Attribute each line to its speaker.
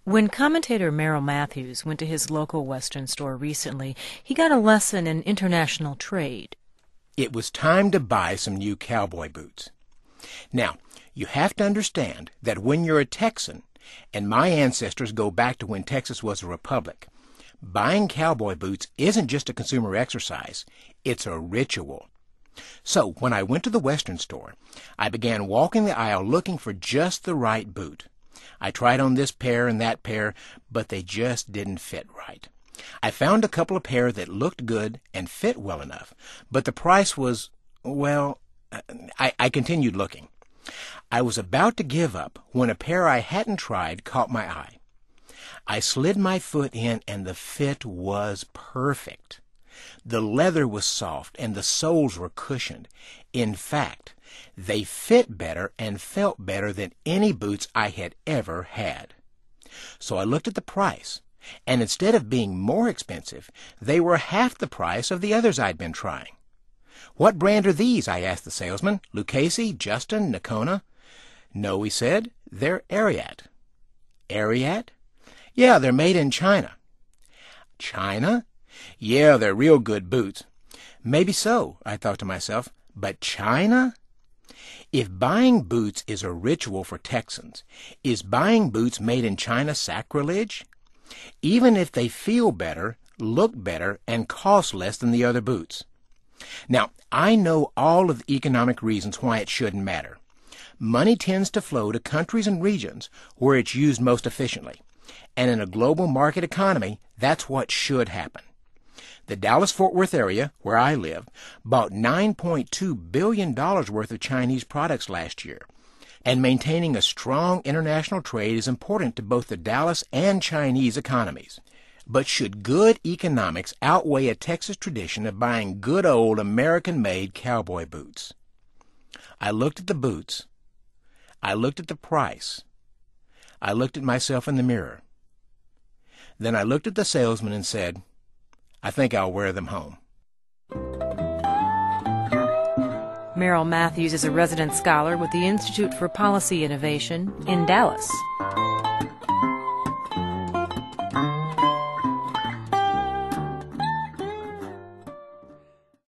Speaker 1: When commentator Merrill Matthews went to his local Western store recently, he got a lesson in international trade.
Speaker 2: It was time to buy some new cowboy boots. Now, you have to understand that when you're a Texan, and my ancestors go back to when Texas was a republic, buying cowboy boots isn't just a consumer exercise, it's a ritual. So, when I went to the Western store, I began walking the aisle looking for just the right boot. I tried on this pair and that pair, but they just didn't fit right. I found a couple of pair that looked good and fit well enough, but the price was, well, I continued looking. I was about to give up when a pair I hadn't tried caught my eye. I slid my foot in and the fit was perfect. The leather was soft and the soles were cushioned. In fact, they fit better and felt better than any boots I had ever had. So I looked at the price, and instead of being more expensive, they were half the price of the others I'd been trying. "What brand are these?" I asked the salesman. "Lucchese, Justin, Nakona?" "No," he said, "they're Ariat." "Ariat?" "Yeah, they're made in China." "China?" "Yeah, they're real good boots." Maybe so, I thought to myself, but China? If buying boots is a ritual for Texans, is buying boots made in China sacrilege? Even if they feel better, look better, and cost less than the other boots. Now, I know all of the economic reasons why it shouldn't matter. Money tends to flow to countries and regions where it's used most efficiently. And in a global market economy, that's what should happen. The Dallas-Fort Worth area, where I live, bought $9.2 billion worth of Chinese products last year. And maintaining a strong international trade is important to both the Dallas and Chinese economies. But should good economics outweigh a Texas tradition of buying good old American-made cowboy boots? I looked at the boots. I looked at the price. I looked at myself in the mirror. Then I looked at the salesman and said, "I think I'll wear them home."
Speaker 1: Merrill Matthews is a resident scholar with the Institute for Policy Innovation in Dallas.